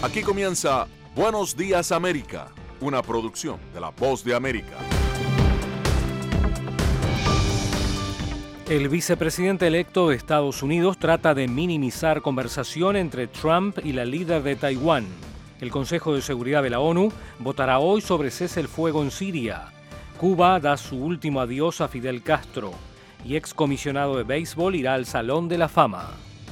Aquí comienza Buenos Días América, una producción de La Voz de América. El vicepresidente electo de Estados Unidos trata de minimizar conversación entre Trump y la líder de Taiwán. El Consejo de Seguridad de la ONU votará hoy sobre cese el fuego en Siria. Cuba da su último adiós a Fidel Castro. Y excomisionado de béisbol irá al Salón de la Fama.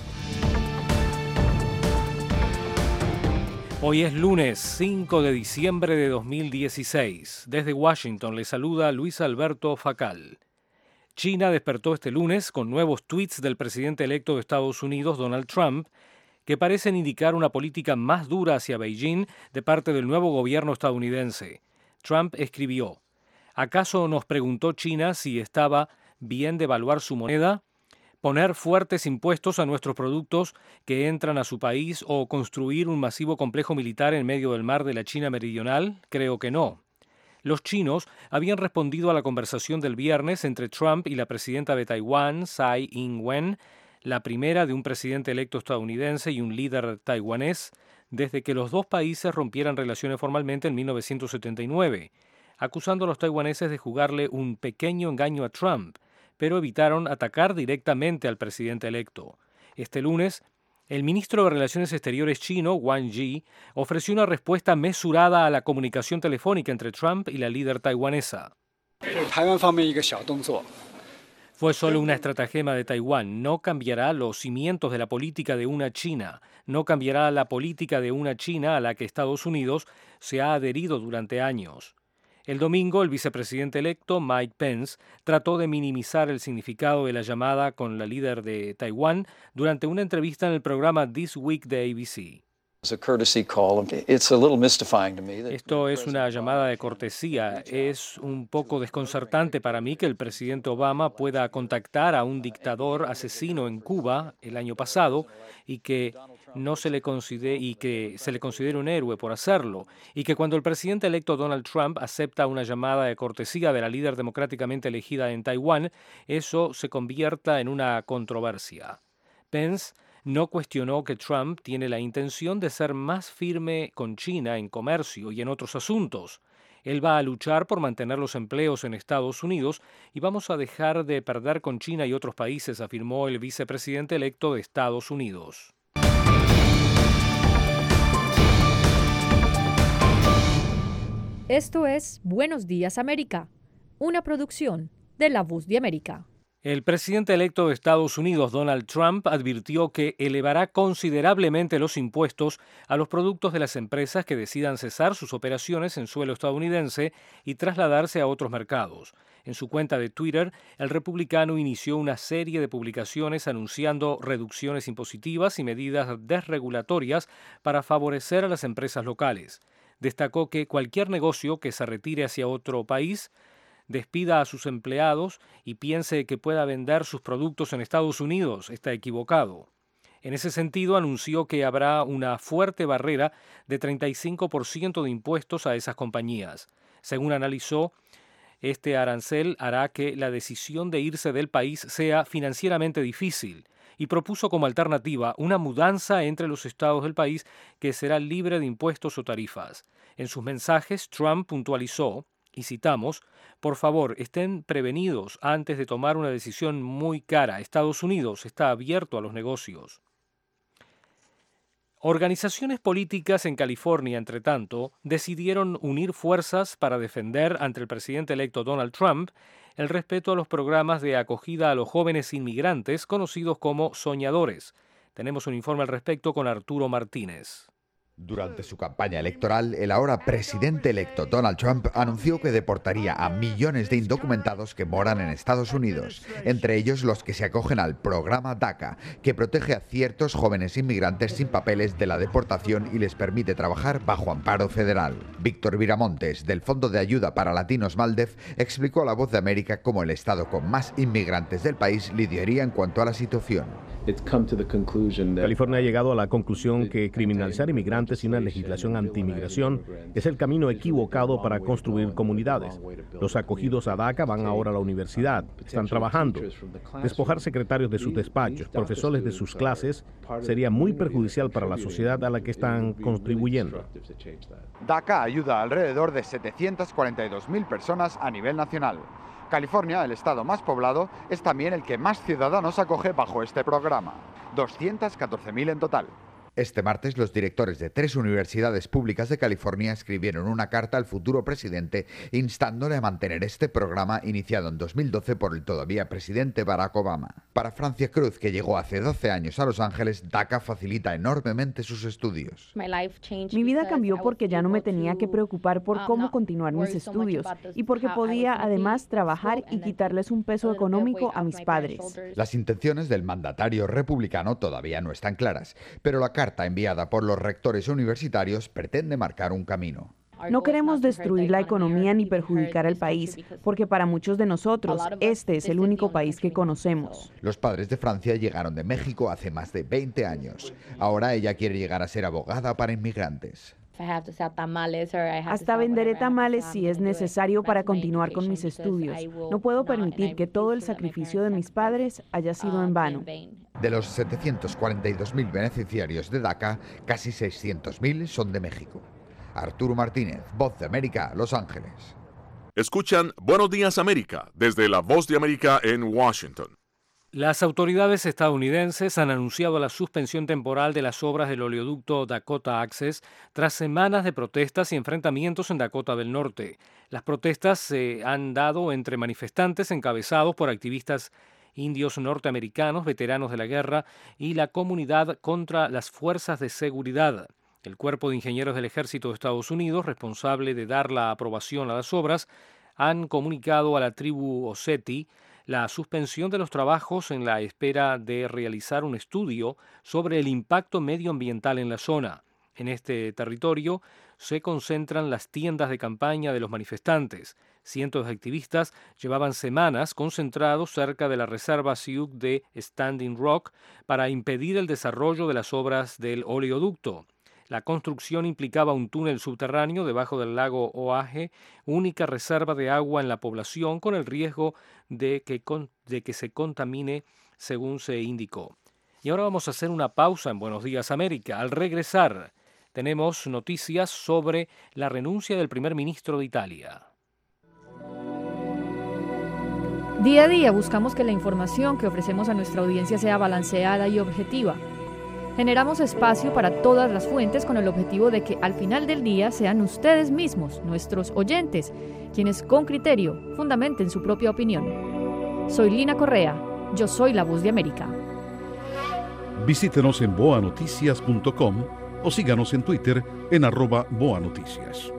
Hoy es lunes 5 de diciembre de 2016. Desde Washington le saluda Luis Alberto Facal. China despertó este lunes con nuevos tweets del presidente electo de Estados Unidos, Donald Trump, que parecen indicar una política más dura hacia Beijing de parte del nuevo gobierno estadounidense. Trump escribió: ¿acaso nos preguntó China si estaba bien devaluar su moneda? ¿Poner fuertes impuestos a nuestros productos que entran a su país o construir un masivo complejo militar en medio del mar de la China meridional? Creo que no. Los chinos habían respondido a la conversación del viernes entre Trump y la presidenta de Taiwán, Tsai Ing-wen, la primera de un presidente electo estadounidense y un líder taiwanés, desde que los dos países rompieran relaciones formalmente en 1979, acusando a los taiwaneses de jugarle un pequeño engaño a Trump, pero evitaron atacar directamente al presidente electo. Este lunes, el ministro de Relaciones Exteriores chino, Wang Yi, ofreció una respuesta mesurada a la comunicación telefónica entre Trump y la líder taiwanesa. Fue solo una estratagema de Taiwán. No cambiará los cimientos de la política de una China. No cambiará la política de una China a la que Estados Unidos se ha adherido durante años. El domingo, el vicepresidente electo, Mike Pence, trató de minimizar el significado de la llamada con la líder de Taiwán durante una entrevista en el programa This Week de ABC. Esto es una llamada de cortesía. Es un poco desconcertante para mí que el presidente Obama pueda contactar a un dictador asesino en Cuba el año pasado y que se le considere un héroe por hacerlo, y que cuando el presidente electo Donald Trump acepta una llamada de cortesía de la líder democráticamente elegida en Taiwán, eso se convierta en una controversia. Pence no cuestionó que Trump tiene la intención de ser más firme con China en comercio y en otros asuntos. Él va a luchar por mantener los empleos en Estados Unidos y vamos a dejar de perder con China y otros países, afirmó el vicepresidente electo de Estados Unidos. Esto es Buenos Días América, una producción de La Voz de América. El presidente electo de Estados Unidos, Donald Trump, advirtió que elevará considerablemente los impuestos a los productos de las empresas que decidan cesar sus operaciones en suelo estadounidense y trasladarse a otros mercados. En su cuenta de Twitter, el republicano inició una serie de publicaciones anunciando reducciones impositivas y medidas desregulatorias para favorecer a las empresas locales. Destacó que cualquier negocio que se retire hacia otro país, despida a sus empleados y piense que pueda vender sus productos en Estados Unidos está equivocado. En ese sentido, anunció que habrá una fuerte barrera de 35% de impuestos a esas compañías. Según analizó, este arancel hará que la decisión de irse del país sea financieramente difícil y propuso como alternativa una mudanza entre los estados del país que será libre de impuestos o tarifas. En sus mensajes, Trump puntualizó, y citamos: por favor, estén prevenidos antes de tomar una decisión muy cara. Estados Unidos está abierto a los negocios. Organizaciones políticas en California, entre tanto, decidieron unir fuerzas para defender ante el presidente electo Donald Trump el respeto a los programas de acogida a los jóvenes inmigrantes conocidos como soñadores. Tenemos un informe al respecto con Arturo Martínez. Durante su campaña electoral, el ahora presidente electo Donald Trump anunció que deportaría a millones de indocumentados que moran en Estados Unidos, entre ellos los que se acogen al programa DACA, que protege a ciertos jóvenes inmigrantes sin papeles de la deportación y les permite trabajar bajo amparo federal. Víctor Viramontes, del Fondo de Ayuda para Latinos MALDEF, explicó a La Voz de América cómo el estado con más inmigrantes del país lideraría en cuanto a la situación. California ha llegado a la conclusión que criminalizar inmigrantes sin una legislación anti-inmigración es el camino equivocado para construir comunidades. Los acogidos a DACA van ahora a la universidad, están trabajando. Despojar secretarios de sus despachos, profesores de sus clases, sería muy perjudicial para la sociedad a la que están contribuyendo. DACA ayuda a alrededor de 742.000 personas a nivel nacional. California, el estado más poblado, es también el que más ciudadanos acoge bajo este programa, 214.000 en total. Este martes, los directores de 3 universidades públicas de California escribieron una carta al futuro presidente instándole a mantener este programa iniciado en 2012 por el todavía presidente Barack Obama. Para Francia Cruz, que llegó hace 12 años a Los Ángeles, DACA facilita enormemente sus estudios. Mi vida cambió porque ya no me tenía que preocupar por cómo continuar mis estudios y porque podía además trabajar y quitarles un peso económico a mis padres. Las intenciones del mandatario republicano todavía no están claras, pero la carta enviada por los rectores universitarios pretende marcar un camino. No queremos destruir la economía ni perjudicar al país, porque para muchos de nosotros este es el único país que conocemos. Los padres de Francia llegaron de México hace más de 20 años. Ahora ella quiere llegar a ser abogada para inmigrantes. Hasta venderé tamales si es necesario para continuar con mis estudios. No puedo permitir que todo el sacrificio de mis padres haya sido en vano. De los 742.000 beneficiarios de DACA, casi 600.000 son de México. Arturo Martínez, Voz de América, Los Ángeles. Escuchan Buenos Días América desde la Voz de América en Washington. Las autoridades estadounidenses han anunciado la suspensión temporal de las obras del oleoducto Dakota Access tras semanas de protestas y enfrentamientos en Dakota del Norte. Las protestas se han dado entre manifestantes encabezados por activistas indios norteamericanos, veteranos de la guerra y la comunidad contra las fuerzas de seguridad. El Cuerpo de Ingenieros del Ejército de Estados Unidos, responsable de dar la aprobación a las obras, han comunicado a la tribu Oseti la suspensión de los trabajos en la espera de realizar un estudio sobre el impacto medioambiental en la zona. En este territorio se concentran las tiendas de campaña de los manifestantes. Cientos de activistas llevaban semanas concentrados cerca de la reserva Sioux de Standing Rock para impedir el desarrollo de las obras del oleoducto. La construcción implicaba un túnel subterráneo debajo del lago Oahe, única reserva de agua en la población, con el riesgo de que se contamine, según se indicó. Y ahora vamos a hacer una pausa en Buenos Días América. Al regresar, tenemos noticias sobre la renuncia del primer ministro de Italia. Día a día buscamos que la información que ofrecemos a nuestra audiencia sea balanceada y objetiva. Generamos espacio para todas las fuentes con el objetivo de que al final del día sean ustedes mismos, nuestros oyentes, quienes con criterio fundamenten su propia opinión. Soy Lina Correa, yo soy la Voz de América. Visítenos en boanoticias.com o síganos en Twitter en @boanoticias.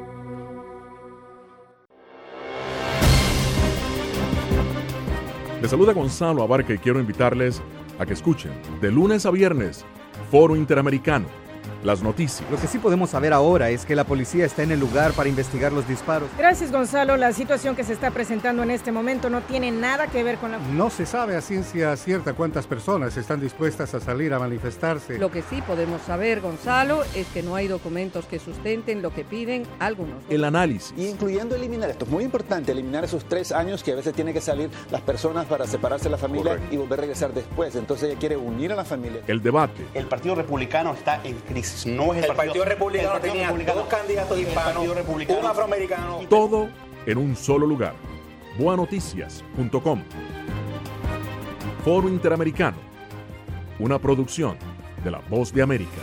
Les saluda Gonzalo Abarca y quiero invitarles a que escuchen de lunes a viernes Foro Interamericano, las noticias. Lo que sí podemos saber ahora es que la policía está en el lugar para investigar los disparos. Gracias, Gonzalo. La situación que se está presentando en este momento no tiene nada que ver con la... No se sabe a ciencia cierta cuántas personas están dispuestas a salir a manifestarse. Lo que sí podemos saber, Gonzalo, es que no hay documentos que sustenten lo que piden algunos. El análisis. Incluyendo eliminar, esto es muy importante, eliminar esos 3 años que a veces tienen que salir las personas para separarse de la familia. Correcto. Y volver a regresar después. Entonces ella quiere unir a la familia. El debate. El Partido Republicano está en crisis. No es el Partido Republicano tenía 2 candidatos hispanos, un afroamericano. Todo en un solo lugar. Boanoticias.com. Foro Interamericano. Una producción de La Voz de América.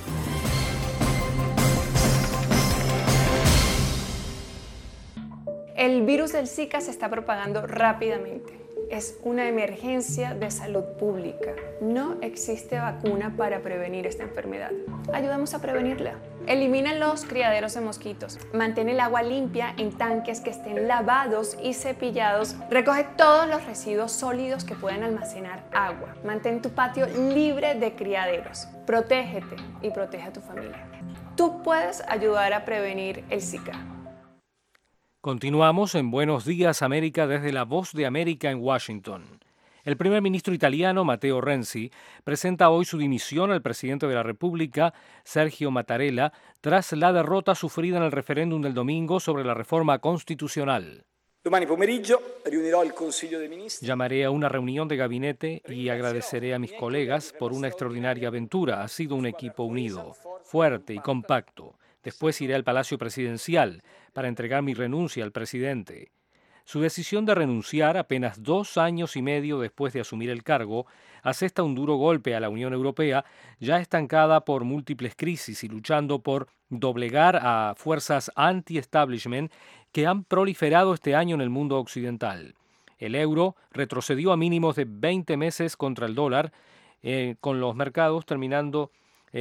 El virus del Zika se está propagando rápidamente. Es una emergencia de salud pública. No existe vacuna para prevenir esta enfermedad. Ayudamos a prevenirla. Elimina los criaderos de mosquitos. Mantén el agua limpia en tanques que estén lavados y cepillados. Recoge todos los residuos sólidos que puedan almacenar agua. Mantén tu patio libre de criaderos. Protégete y protege a tu familia. Tú puedes ayudar a prevenir el Zika. Continuamos en Buenos Días América desde la Voz de América en Washington. El primer ministro italiano, Matteo Renzi, presenta hoy su dimisión al presidente de la República, Sergio Mattarella, tras la derrota sufrida en el referéndum del domingo sobre la reforma constitucional. Domani pomeriggio riunirò il Consiglio dei Ministri. Llamaré a una reunión de gabinete y agradeceré a mis colegas por una extraordinaria aventura. Ha sido un equipo unido, fuerte y compacto. Después iré al Palacio Presidencial para entregar mi renuncia al presidente. Su decisión de renunciar, apenas 2 años y medio después de asumir el cargo, asesta un duro golpe a la Unión Europea, ya estancada por múltiples crisis y luchando por doblegar a fuerzas anti-establishment que han proliferado este año en el mundo occidental. El euro retrocedió a mínimos de 20 meses contra el dólar, con los mercados temiendo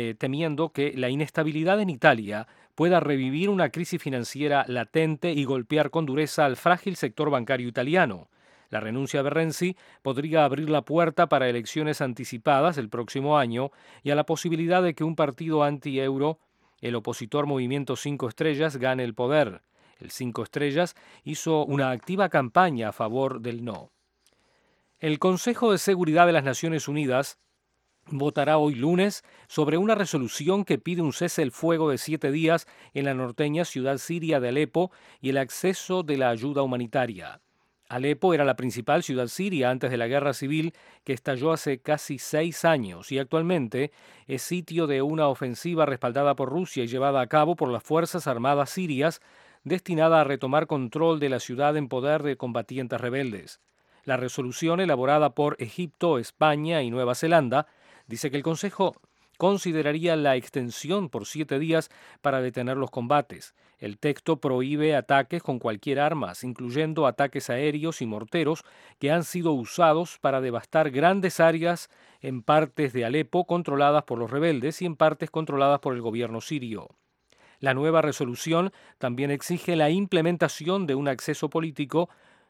que la inestabilidad en Italia pueda revivir una crisis financiera latente y golpear con dureza al frágil sector bancario italiano. La renuncia de Renzi podría abrir la puerta para elecciones anticipadas el próximo año y a la posibilidad de que un partido anti-euro, el opositor Movimiento 5 Estrellas, gane el poder. El 5 Estrellas hizo una activa campaña a favor del no. El Consejo de Seguridad de las Naciones Unidas votará hoy lunes sobre una resolución que pide un cese el fuego de 7 días en la norteña ciudad siria de Alepo y el acceso de la ayuda humanitaria. Alepo era la principal ciudad siria antes de la guerra civil que estalló hace casi 6 años y actualmente es sitio de una ofensiva respaldada por Rusia y llevada a cabo por las Fuerzas Armadas sirias destinada a retomar control de la ciudad en poder de combatientes rebeldes. La resolución, elaborada por Egipto, España y Nueva Zelanda, dice que el Consejo consideraría la extensión por 7 días para detener los combates. El texto prohíbe ataques con cualquier arma, incluyendo ataques aéreos y morteros que han sido usados para devastar grandes áreas en partes de Alepo controladas por los rebeldes y en partes controladas por el gobierno sirio. La nueva resolución también exige la implementación de un acceso político,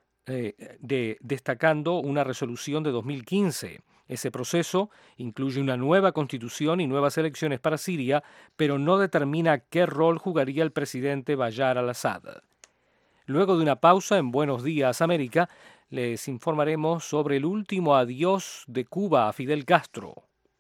destacando una resolución de 2015. Ese proceso incluye una nueva constitución y nuevas elecciones para Siria, pero no determina qué rol jugaría el presidente Bashar al-Assad. Luego de una pausa en Buenos Días América, les informaremos sobre el último adiós de Cuba a Fidel Castro.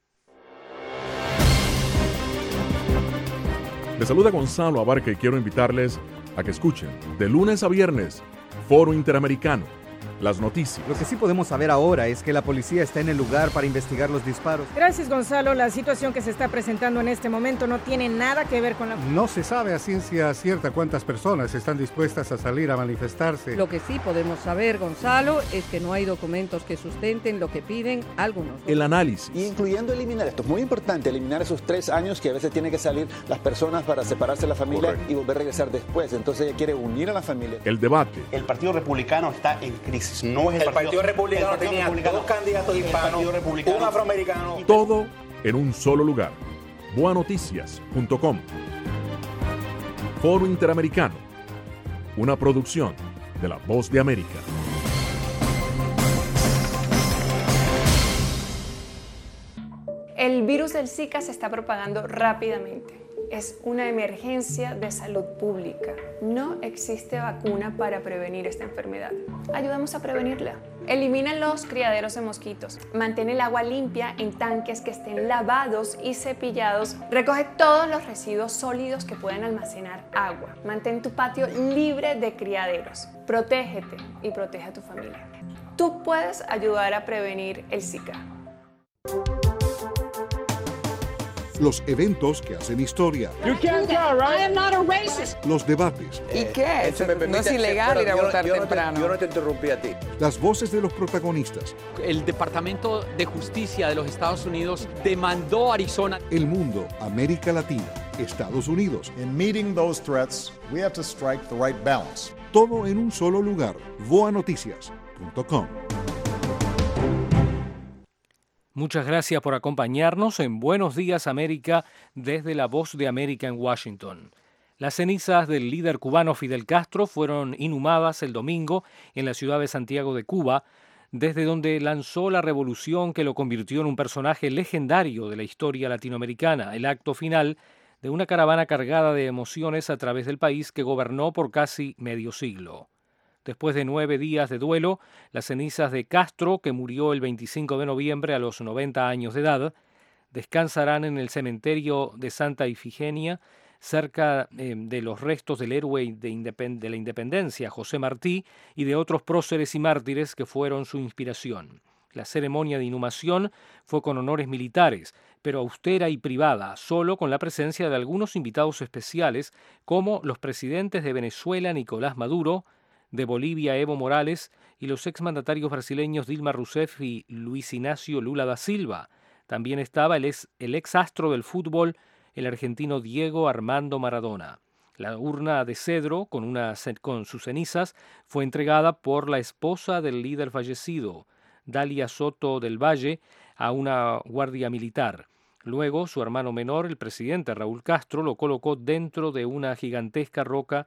Les saluda Gonzalo Abarca y quiero invitarles a que escuchen de lunes a viernes Foro Interamericano, las noticias. Lo que sí podemos saber ahora es que la policía está en el lugar para investigar los disparos. Gracias, Gonzalo. La situación que se está presentando en este momento no tiene nada que ver con la... No se sabe a ciencia cierta cuántas personas están dispuestas a salir a manifestarse. Lo que sí podemos saber, Gonzalo, es que no hay documentos que sustenten lo que piden algunos. El análisis. Incluyendo eliminar, esto es muy importante, eliminar esos 3 años que a veces tienen que salir las personas para separarse de la familia. Correcto. Y volver a regresar después. Entonces ella quiere unir a la familia. El debate. El Partido Republicano está en crisis. No es el Partido Republicano tenía 2 candidatos hispanos, un afroamericano. Todo en un solo lugar. Boanoticias.com. Foro Interamericano. Una producción de La Voz de América. El virus del Zika se está propagando rápidamente. Es una emergencia de salud pública. No existe vacuna para prevenir esta enfermedad. Ayudamos a prevenirla. Elimina los criaderos de mosquitos. Mantén el agua limpia en tanques que estén lavados y cepillados. Recoge todos los residuos sólidos que puedan almacenar agua. Mantén tu patio libre de criaderos. Protégete y protege a tu familia. Tú puedes ayudar a prevenir el Zika. Los eventos que hacen historia. Los debates. ¿Y qué? No es ilegal ir a votar temprano. Yo no te interrumpí a ti. Las voces de los protagonistas. El Departamento de Justicia de los Estados Unidos demandó a Arizona. El mundo, América Latina, Estados Unidos. In meeting those threats, we have to strike the right balance. Todo en un solo lugar. Boanoticias.com. Muchas gracias por acompañarnos en Buenos Días América desde La Voz de América en Washington. Las cenizas del líder cubano Fidel Castro fueron inhumadas el domingo en la ciudad de Santiago de Cuba, desde donde lanzó la revolución que lo convirtió en un personaje legendario de la historia latinoamericana, el acto final de una caravana cargada de emociones a través del país que gobernó por casi medio siglo. Después de 9 días de duelo, las cenizas de Castro, que murió el 25 de noviembre a los 90 años de edad, descansarán en el cementerio de Santa Ifigenia, cerca de los restos del héroe de la independencia, José Martí, y de otros próceres y mártires que fueron su inspiración. La ceremonia de inhumación fue con honores militares, pero austera y privada, solo con la presencia de algunos invitados especiales, como los presidentes de Venezuela, Nicolás Maduro, de Bolivia, Evo Morales, y los exmandatarios brasileños Dilma Rousseff y Luis Ignacio Lula da Silva. También estaba el ex astro del fútbol, el argentino Diego Armando Maradona. La urna de cedro con sus cenizas fue entregada por la esposa del líder fallecido, Dalia Soto del Valle, a una guardia militar. Luego, su hermano menor, el presidente Raúl Castro, lo colocó dentro de una gigantesca roca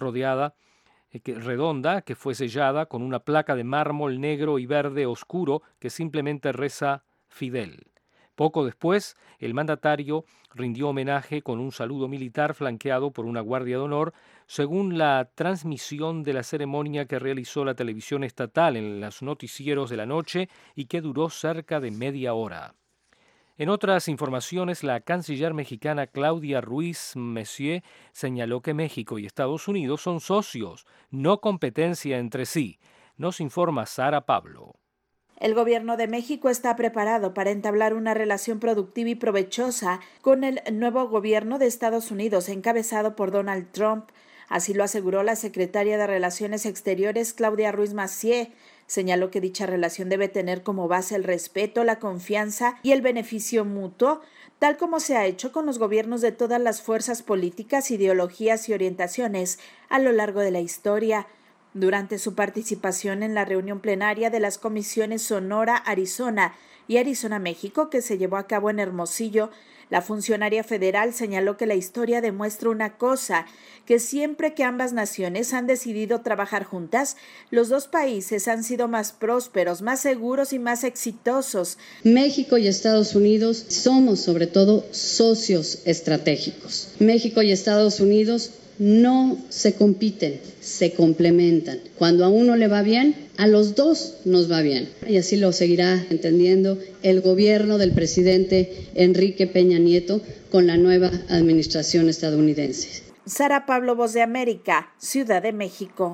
redonda que fue sellada con una placa de mármol negro y verde oscuro que simplemente reza Fidel. Poco después, el mandatario rindió homenaje con un saludo militar flanqueado por una guardia de honor, según la transmisión de la ceremonia que realizó la televisión estatal en los noticieros de la noche y que duró cerca de media hora. En otras informaciones, la canciller mexicana Claudia Ruiz Messier señaló que México y Estados Unidos son socios, no competencia entre sí. Nos informa Sara Pablo. El gobierno de México está preparado para entablar una relación productiva y provechosa con el nuevo gobierno de Estados Unidos, encabezado por Donald Trump. Así lo aseguró la secretaria de Relaciones Exteriores, Claudia Ruiz Massieu. Señaló que dicha relación debe tener como base el respeto, la confianza y el beneficio mutuo, tal como se ha hecho con los gobiernos de todas las fuerzas políticas, ideologías y orientaciones a lo largo de la historia. Durante su participación en la reunión plenaria de las comisiones Sonora, Arizona y Arizona, México, que se llevó a cabo en Hermosillo, la funcionaria federal señaló que la historia demuestra una cosa, que siempre que ambas naciones han decidido trabajar juntas, los dos países han sido más prósperos, más seguros y más exitosos. México y Estados Unidos somos sobre todo socios estratégicos. México y Estados Unidos no se compiten, se complementan. Cuando a uno le va bien, a los dos nos va bien. Y así lo seguirá entendiendo el gobierno del presidente Enrique Peña Nieto con la nueva administración estadounidense. Sara Pablo, Voz de América, Ciudad de México.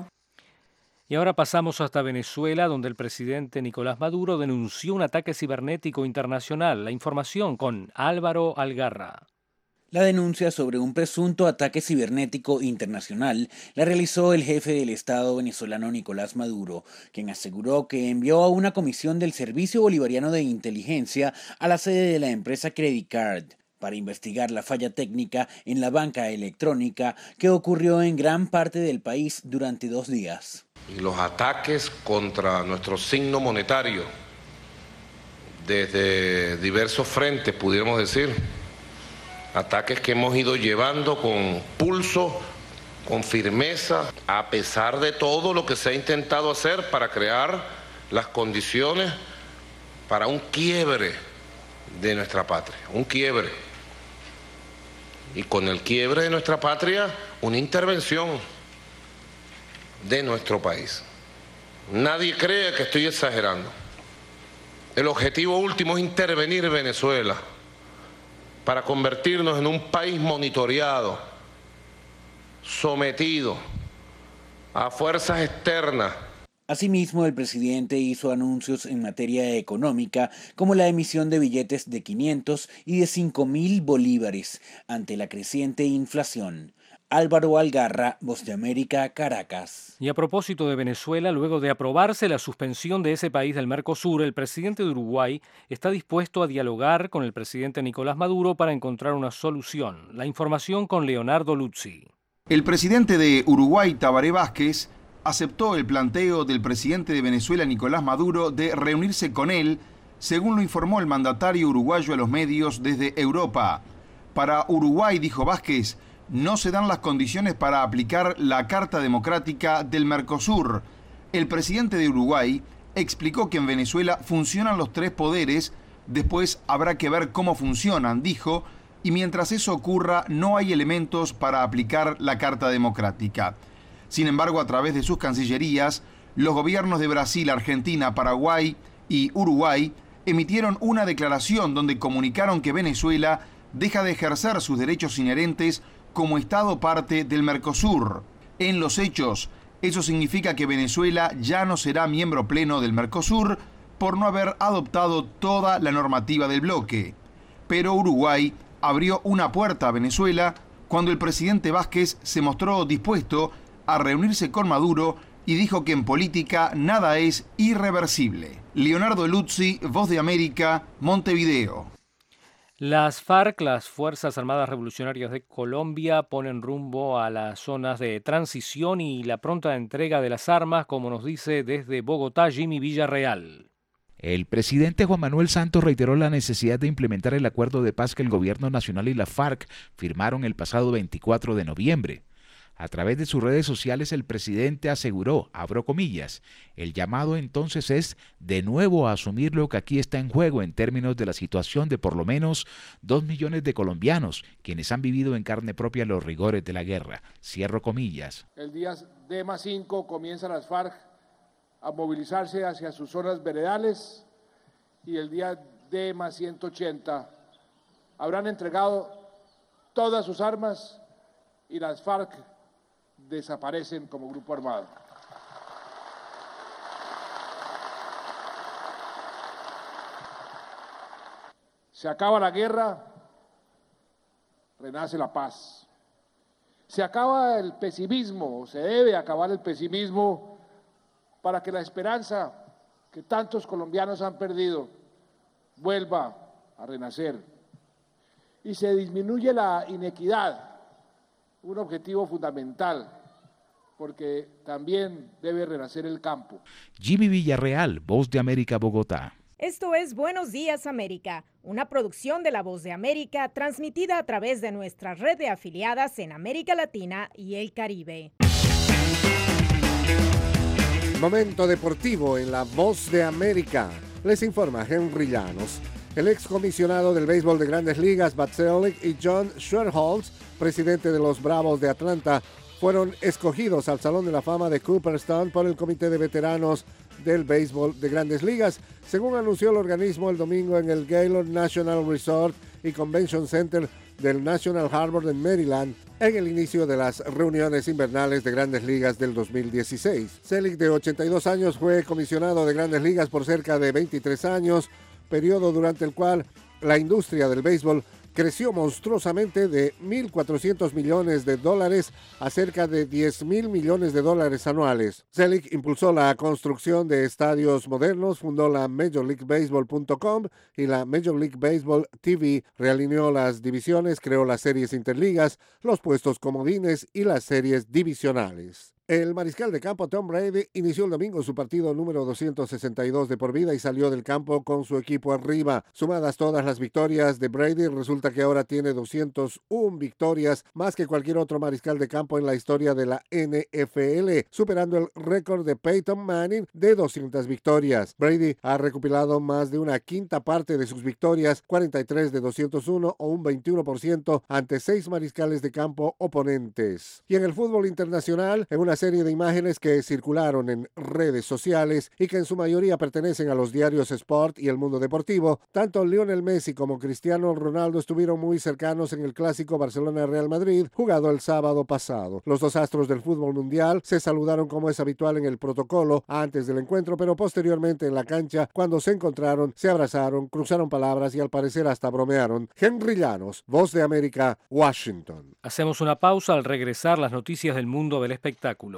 Y ahora pasamos hasta Venezuela, donde el presidente Nicolás Maduro denunció un ataque cibernético internacional. La información con Álvaro Algarra. La denuncia sobre un presunto ataque cibernético internacional la realizó el jefe del Estado venezolano Nicolás Maduro, quien aseguró que envió a una comisión del Servicio Bolivariano de Inteligencia a la sede de la empresa Credit Card para investigar la falla técnica en la banca electrónica que ocurrió en gran parte del país durante 2 días. Y los ataques contra nuestro signo monetario desde diversos frentes, pudiéramos decir, ataques que hemos ido llevando con pulso, con firmeza, a pesar de todo lo que se ha intentado hacer para crear las condiciones para un quiebre de nuestra patria, un quiebre. Y con el quiebre de nuestra patria, una intervención de nuestro país. Nadie cree que estoy exagerando. El objetivo último es intervenir Venezuela para convertirnos en un país monitoreado, sometido a fuerzas externas. Asimismo, el presidente hizo anuncios en materia económica, como la emisión de billetes de 500 y de 5.000 bolívares ante la creciente inflación. Álvaro Algarra, Voz de América, Caracas. Y a propósito de Venezuela, luego de aprobarse la suspensión de ese país del Mercosur, el presidente de Uruguay está dispuesto a dialogar con el presidente Nicolás Maduro para encontrar una solución. La información con Leonardo Luzzi. El presidente de Uruguay, Tabaré Vázquez, aceptó el planteo del presidente de Venezuela, Nicolás Maduro, de reunirse con él, según lo informó el mandatario uruguayo a los medios desde Europa. Para Uruguay, dijo Vázquez, no se dan las condiciones para aplicar la Carta Democrática del Mercosur. El presidente de Uruguay explicó que en Venezuela funcionan los 3 poderes, después habrá que ver cómo funcionan, dijo, y mientras eso ocurra no hay elementos para aplicar la Carta Democrática. Sin embargo, a través de sus cancillerías, los gobiernos de Brasil, Argentina, Paraguay y Uruguay emitieron una declaración donde comunicaron que Venezuela deja de ejercer sus derechos inherentes como Estado parte del Mercosur. En los hechos, eso significa que Venezuela ya no será miembro pleno del Mercosur por no haber adoptado toda la normativa del bloque. Pero Uruguay abrió una puerta a Venezuela cuando el presidente Vázquez se mostró dispuesto a reunirse con Maduro y dijo que en política nada es irreversible. Leonardo Luzzi, Voz de América, Montevideo. Las FARC, las Fuerzas Armadas Revolucionarias de Colombia, ponen rumbo a las zonas de transición y la pronta entrega de las armas, como nos dice desde Bogotá Jimmy Villarreal. El presidente Juan Manuel Santos reiteró la necesidad de implementar el acuerdo de paz que el Gobierno Nacional y la FARC firmaron el pasado 24 de noviembre. A través de sus redes sociales el presidente aseguró, abro comillas, el llamado entonces es de nuevo a asumir lo que aquí está en juego en términos de la situación de por lo menos 2 millones de colombianos, quienes han vivido en carne propia los rigores de la guerra. Cierro comillas. El día D+5 comienzan las FARC a movilizarse hacia sus zonas veredales y el día D+180 habrán entregado todas sus armas y las FARC desaparecen como grupo armado. Se acaba la guerra, renace la paz. Se acaba el pesimismo, se debe acabar el pesimismo para que la esperanza que tantos colombianos han perdido vuelva a renacer. Y se disminuye la inequidad, un objetivo fundamental, porque también debe renacer el campo. Jimmy Villarreal, Voz de América, Bogotá. Esto es Buenos Días América, una producción de La Voz de América transmitida a través de nuestra red de afiliadas en América Latina y el Caribe. Momento deportivo en La Voz de América. Les informa Henry Llanos. El excomisionado del béisbol de Grandes Ligas, Bud Selig, y John Schuerholz, presidente de los Bravos de Atlanta, fueron escogidos al Salón de la Fama de Cooperstown por el Comité de Veteranos del Béisbol de Grandes Ligas, según anunció el organismo el domingo en el Gaylord National Resort y Convention Center del National Harbor en Maryland, en el inicio de las reuniones invernales de Grandes Ligas del 2016. Selig, de 82 años, fue comisionado de Grandes Ligas por cerca de 23 años, periodo durante el cual la industria del béisbol creció monstruosamente de $1.400 millones a cerca de $10.000 millones anuales. Selig impulsó la construcción de estadios modernos, fundó la MajorLeagueBaseball.com y la Major League Baseball TV, realineó las divisiones, creó las series interligas, los puestos comodines y las series divisionales. El mariscal de campo Tom Brady inició el domingo su partido número 262 de por vida y salió del campo con su equipo arriba. Sumadas todas las victorias de Brady, resulta que ahora tiene 201 victorias, más que cualquier otro mariscal de campo en la historia de la NFL, superando el récord de Peyton Manning de 200 victorias. Brady ha recopilado más de una quinta parte de sus victorias, 43 de 201 o un 21% ante 6 mariscales de campo oponentes. Y en el fútbol internacional, en una serie de imágenes que circularon en redes sociales y que en su mayoría pertenecen a los diarios Sport y El Mundo Deportivo, tanto Lionel Messi como Cristiano Ronaldo estuvieron muy cercanos en el clásico Barcelona-Real Madrid, jugado el sábado pasado. Los dos astros del fútbol mundial se saludaron como es habitual en el protocolo antes del encuentro, pero posteriormente en la cancha, cuando se encontraron, se abrazaron, cruzaron palabras y al parecer hasta bromearon. Henry Llanos, Voz de América, Washington. Hacemos una pausa. Al regresar, las noticias del mundo del espectáculo.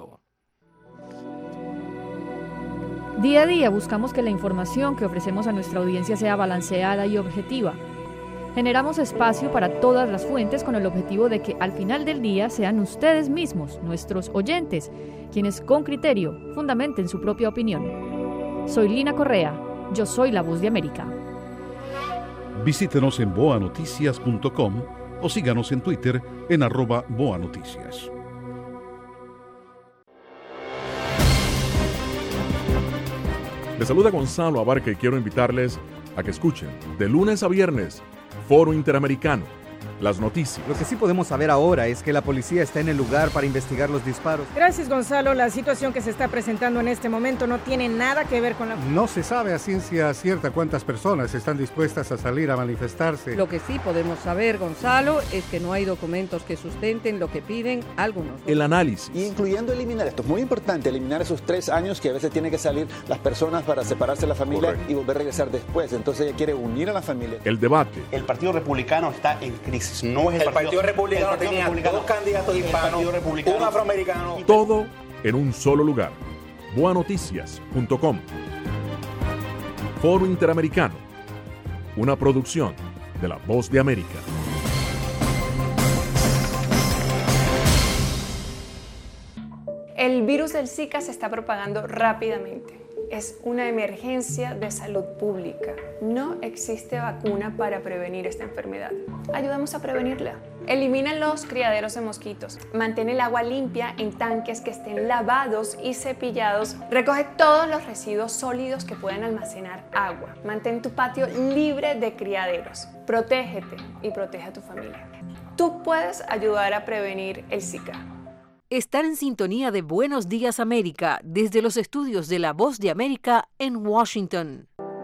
Día a día buscamos que la información que ofrecemos a nuestra audiencia sea balanceada y objetiva. Generamos espacio para todas las fuentes con el objetivo de que al final del día sean ustedes mismos, nuestros oyentes, quienes con criterio fundamenten su propia opinión. Soy Lina Correa, yo soy La Voz de América. Visítenos en boanoticias.com o síganos en Twitter en @boanoticias. Les saluda Gonzalo Abarca y quiero invitarles a que escuchen de lunes a viernes Foro Interamericano, las noticias. Lo que sí podemos saber ahora es que la policía está en el lugar para investigar los disparos. Gracias, Gonzalo. La situación que se está presentando en este momento no tiene nada que ver con la... No se sabe a ciencia cierta cuántas personas están dispuestas a salir a manifestarse. Lo que sí podemos saber, Gonzalo, es que no hay documentos que sustenten lo que piden algunos. El análisis. Incluyendo eliminar, esto es muy importante, eliminar esos 3 años que a veces tienen que salir las personas para separarse de la familia. Correcto. Y volver a regresar después. Entonces ella quiere unir a la familia. El debate. El Partido Republicano está en crisis. No es el Partido Republicano tenía 2 candidatos hispanos, un afroamericano. Todo en un solo lugar. boanoticias.com. Foro Interamericano. Una producción de La Voz de América. El virus del Zika se está propagando rápidamente. Es una emergencia de salud pública. No existe vacuna para prevenir esta enfermedad. Ayudamos a prevenirla. Elimina los criaderos de mosquitos. Mantén el agua limpia en tanques que estén lavados y cepillados. Recoge todos los residuos sólidos que puedan almacenar agua. Mantén tu patio libre de criaderos. Protégete y protege a tu familia. Tú puedes ayudar a prevenir el Zika. Están en sintonía de Buenos Días América desde los estudios de La Voz de América en Washington.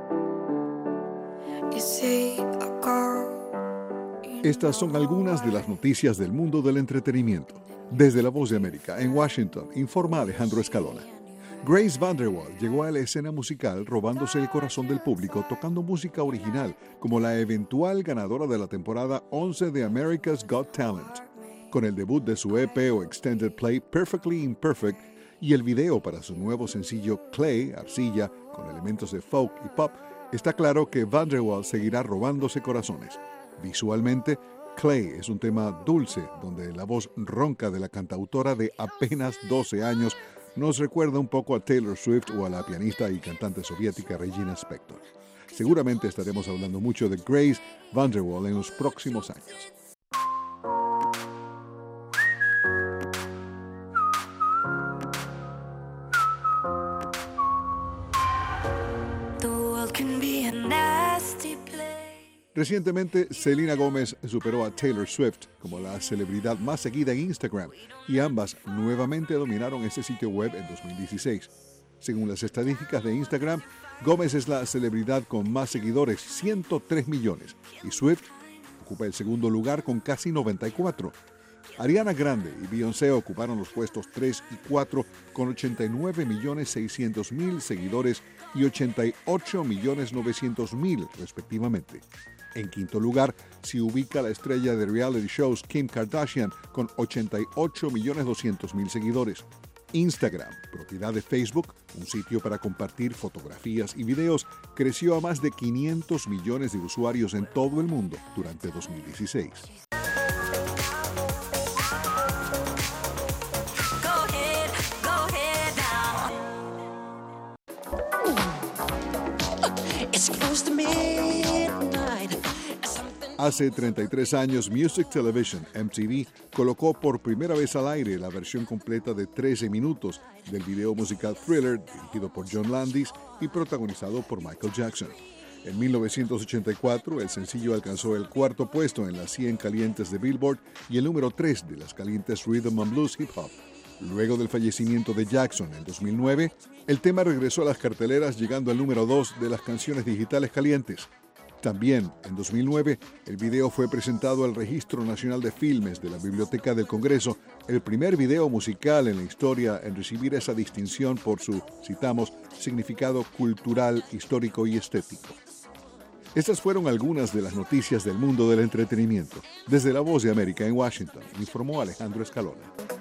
Estas son algunas de las noticias del mundo del entretenimiento. Desde La Voz de América en Washington, informa Alejandro Escalona. Grace VanderWaal llegó a la escena musical robándose el corazón del público tocando música original como la eventual ganadora de la temporada 11 de America's Got Talent. Con el debut de su EP o Extended Play Perfectly Imperfect y el video para su nuevo sencillo Clay, Arcilla, con elementos de folk y pop, está claro que VanderWaal seguirá robándose corazones. Visualmente, Clay es un tema dulce, donde la voz ronca de la cantautora de apenas 12 años nos recuerda un poco a Taylor Swift o a la pianista y cantante soviética Regina Spektor. Seguramente estaremos hablando mucho de Grace VanderWaal en los próximos años. Recientemente, Selena Gómez superó a Taylor Swift como la celebridad más seguida en Instagram y ambas nuevamente dominaron ese sitio web en 2016. Según las estadísticas de Instagram, Gómez es la celebridad con más seguidores, 103 millones, y Swift ocupa el segundo lugar con casi 94. Ariana Grande y Beyoncé ocuparon los puestos 3 y 4 con 89.600.000 seguidores y 88.900.000 respectivamente. En quinto lugar se ubica la estrella de reality shows Kim Kardashian con 88.200.000 seguidores. Instagram, propiedad de Facebook, un sitio para compartir fotografías y videos, creció a más de 500 millones de usuarios en todo el mundo durante 2016. Hace 33 años, Music Television, MTV, colocó por primera vez al aire la versión completa de 13 minutos del video musical Thriller, dirigido por John Landis y protagonizado por Michael Jackson. En 1984, el sencillo alcanzó el cuarto puesto en las 100 calientes de Billboard y el número 3 de las calientes Rhythm and Blues Hip Hop. Luego del fallecimiento de Jackson en 2009, el tema regresó a las carteleras llegando al número 2 de las canciones digitales calientes. También, en 2009, el video fue presentado al Registro Nacional de Filmes de la Biblioteca del Congreso, el primer video musical en la historia en recibir esa distinción por su, citamos, significado cultural, histórico y estético. Estas fueron algunas de las noticias del mundo del entretenimiento. Desde La Voz de América en Washington, informó Alejandro Escalona.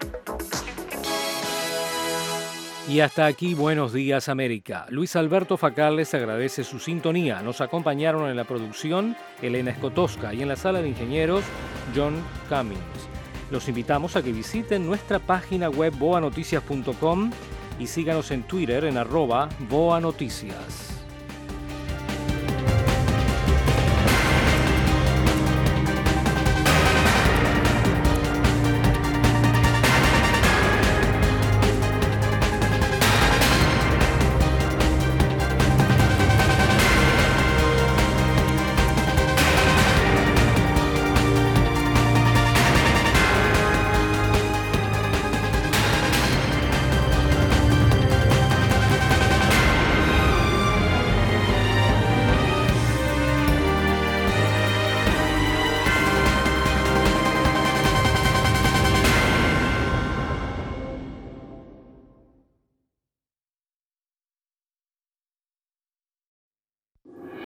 Y hasta aquí Buenos Días América. Luis Alberto Facal les agradece su sintonía. Nos acompañaron en la producción Elena Escotosca y en la sala de ingenieros John Cummings. Los invitamos a que visiten nuestra página web boanoticias.com y síganos en Twitter en @boanoticias.